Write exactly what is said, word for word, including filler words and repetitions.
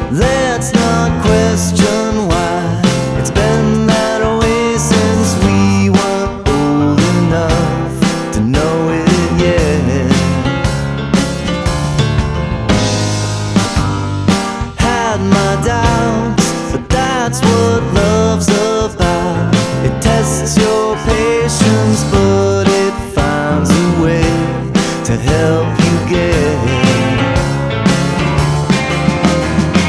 Let's not question why it's been that way since we weren't old enough to know it yet. Had my doubts, but that's what love's about. It tests your patience, but it finds a way to help